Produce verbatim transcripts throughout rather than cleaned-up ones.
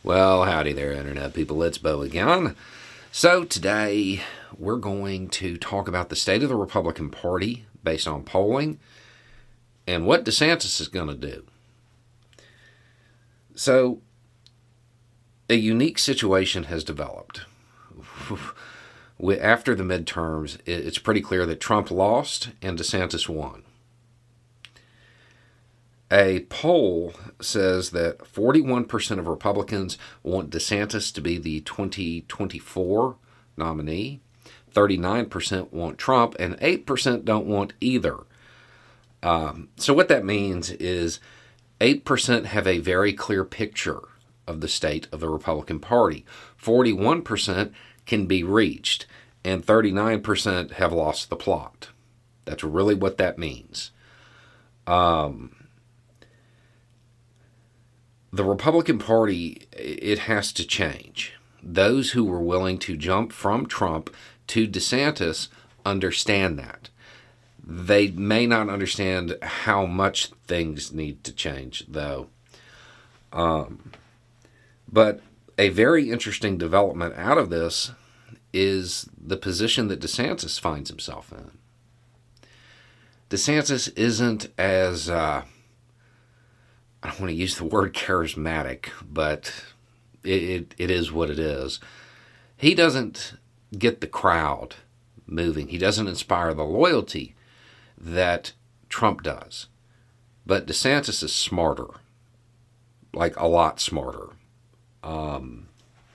Well, howdy there, Internet people. It's Bo again. So today we're going to talk about the state of the Republican Party based on polling and what DeSantis is going to do. So a unique situation has developed. After the midterms, it's pretty clear that Trump lost and DeSantis won. A poll says that forty-one percent of Republicans want DeSantis to be the twenty twenty-four nominee, thirty-nine percent want Trump, and eight percent don't want either. Um, so what that means is eight percent have a very clear picture of the state of the Republican Party. forty-one percent can be reached, and thirty-nine percent have lost the plot. That's really what that means. Um... The Republican Party, it has to change. Those who were willing to jump from Trump to DeSantis understand that. They may not understand how much things need to change, though. Um, but a very interesting development out of this is the position that DeSantis finds himself in. DeSantis isn't as... Uh, I don't want to use the word charismatic, but it, it, it is what it is. He doesn't get the crowd moving. He doesn't inspire the loyalty that Trump does. But DeSantis is smarter, like a lot smarter. Um,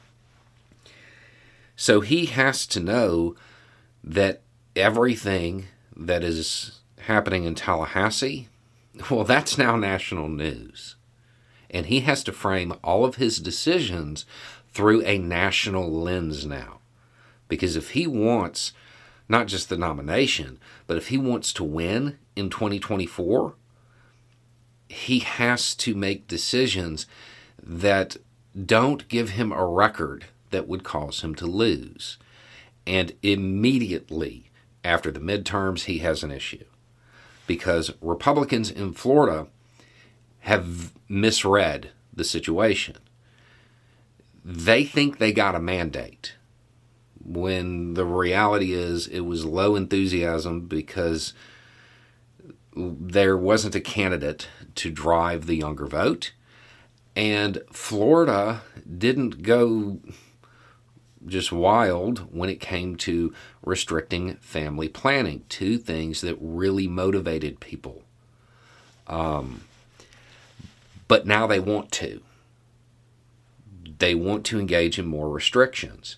so he has to know that everything that is happening in Tallahassee, well, that's now national news. And he has to frame all of his decisions through a national lens now. Because if he wants not just the nomination, but if he wants to win in twenty twenty-four, he has to make decisions that don't give him a record that would cause him to lose. And immediately after the midterms, he has an issue. Because Republicans in Florida have misread the situation. They think they got a mandate, when the reality is it was low enthusiasm because there wasn't a candidate to drive the younger vote, and Florida didn't go just wild when it came to restricting family planning, two things that really motivated people. Um, but now they want to. They want to engage in more restrictions.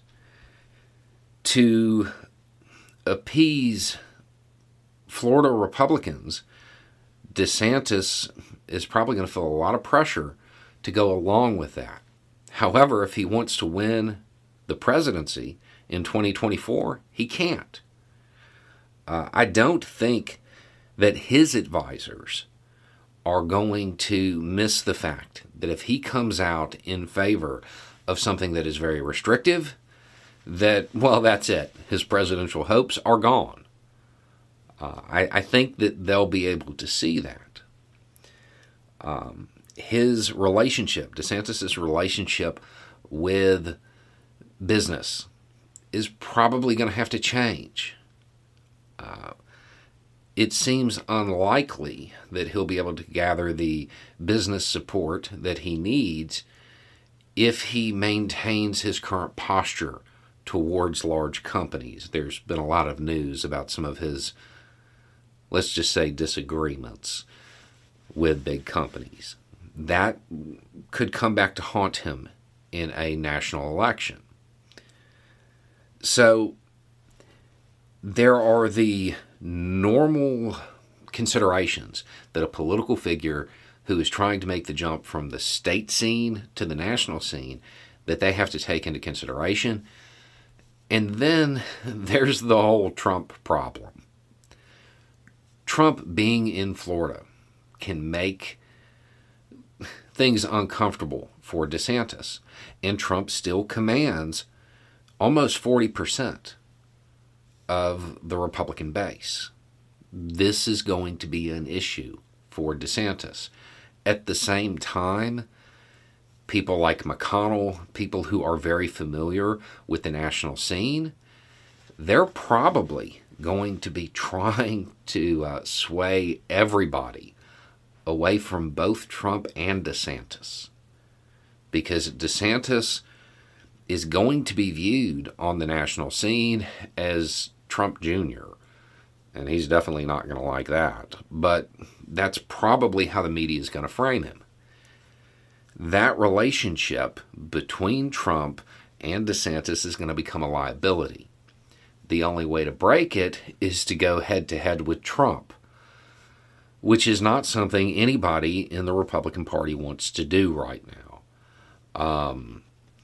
To appease Florida Republicans, DeSantis is probably going to feel a lot of pressure to go along with that. However, if he wants to win the presidency in twenty twenty-four, he can't. Uh, I don't think that his advisors are going to miss the fact that if he comes out in favor of something that is very restrictive, that, well, that's it. His presidential hopes are gone. Uh, I, I think that they'll be able to see that. Um, his relationship, DeSantis' relationship with business, is probably going to have to change. Uh, it seems unlikely that he'll be able to gather the business support that he needs if he maintains his current posture towards large companies. There's been a lot of news about some of his, let's just say, disagreements with big companies. That could come back to haunt him in a national election. So there are the normal considerations that a political figure who is trying to make the jump from the state scene to the national scene, that they have to take into consideration. And then there's the whole Trump problem. Trump being in Florida can make things uncomfortable for DeSantis. And Trump still commands almost forty percent of the Republican base. This is going to be an issue for DeSantis. At the same time, people like McConnell, people who are very familiar with the national scene, they're probably going to be trying to uh, sway everybody away from both Trump and DeSantis. Because DeSantis is going to be viewed on the national scene as Trump Junior And he's definitely not going to like that. But that's probably how the media is going to frame him. That relationship between Trump and DeSantis is going to become a liability. The only way to break it is to go head-to-head with Trump, which is not something anybody in the Republican Party wants to do right now. Um,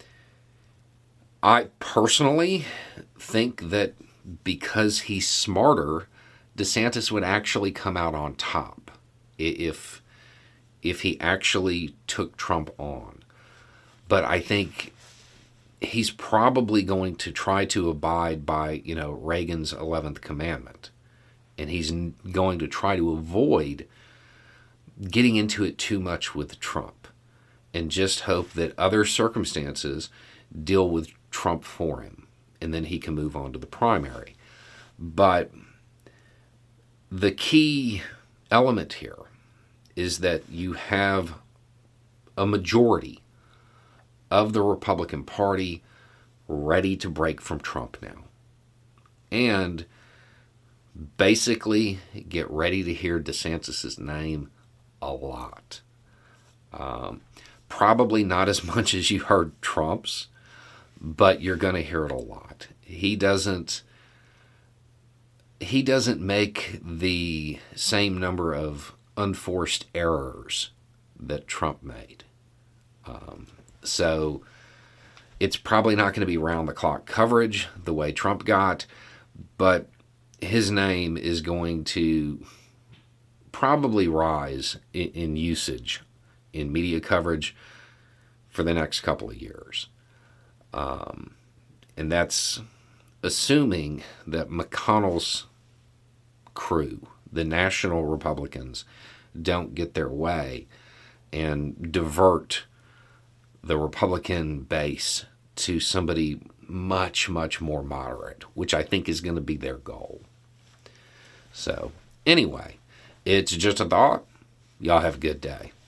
I personally think that because he's smarter, DeSantis would actually come out on top if if he actually took Trump on. But I think he's probably going to try to abide by, you know, Reagan's eleventh commandment. And he's going to try to avoid getting into it too much with Trump and just hope that other circumstances deal with Trump for him, and then he can move on to the primary. But the key element here is that you have a majority of the Republican Party ready to break from Trump now. And basically get ready to hear DeSantis' name a lot. Um, probably not as much as you heard Trump's, but you're going to hear it a lot. He doesn't he doesn't make the same number of unforced errors that Trump made. Um, so it's probably not going to be round-the-clock coverage the way Trump got, but his name is going to probably rise in, in usage in media coverage for the next couple of years. Um, and that's assuming that McConnell's crew, the national Republicans, don't get their way and divert the Republican base to somebody much, much more moderate, which I think is going to be their goal. So, anyway, it's just a thought. Y'all have a good day.